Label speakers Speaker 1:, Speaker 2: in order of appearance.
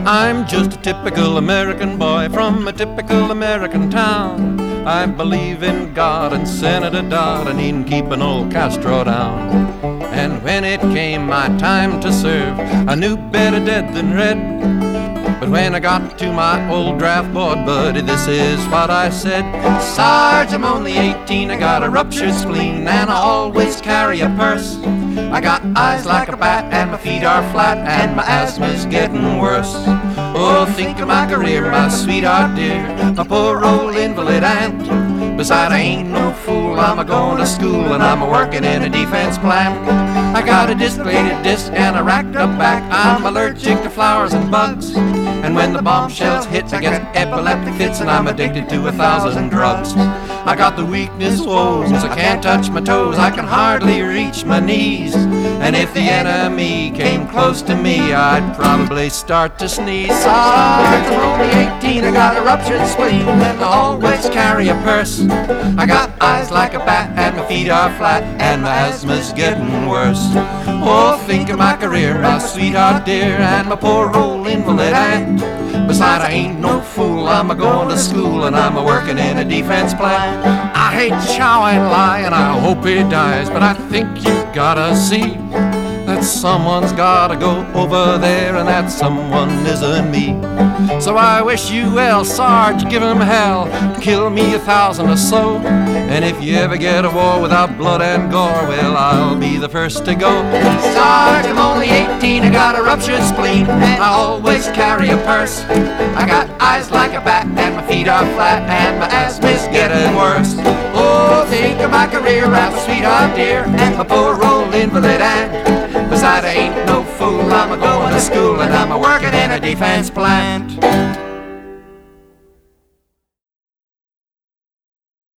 Speaker 1: I'm just a typical American boy from a typical American town. I believe in God and Senator Dodd and in keeping old Castro down. And when it came my time to serve, I knew better dead than red. But when I got to my old draft board buddy, this is what I said. Sarge, I'm only 18, I got a ruptured spleen, and I always carry a purse. I got eyes like a bat, and my feet are flat, and my asthma's getting worse. Oh, think of my career, my sweetheart dear, my poor old invalid aunt. Besides, I ain't no fool, I'm a-going to school, and I'm a-working in a defense plant. I got a dislocated disc and a racked up back, I'm allergic to flowers and bugs. And when the bombshells hit, I get epileptic fits, and I'm addicted to 1,000 drugs. I got the weakness woes, I can't touch my toes, I can hardly reach my knees. And if the enemy came close to me, I'd probably start to sneeze. Sarge, I'm only 18, I got a ruptured spleen, and I always carry a purse. I got eyes like a bat, and my feet are flat, and my asthma's getting worse. Oh, think of my career, my sweetheart dear, and my poor old invalid aunt. Besides, I ain't no fool, I'm a-going to school, and I'm a-working in a defense plant. I hate Chow and Lie, and I hope he dies, but I think you gotta see that someone's gotta go over there, and that someone isn't me. So I wish you well, Sarge, give him hell, kill me 1,000 or so. And if you ever get a war without blood and gore, well, I'll be the first to go. Sarge, I'm only 18, I got a ruptured spleen, and I always carry a purse. I got eyes like a bat, and my feet are flat, and my asthma's getting worse. Oh, think of my career, my sweetheart dear, and my poor old invalid aunt. Besides, I ain't no fool, I'm a-going to school, and I'm a-working in a defense plant.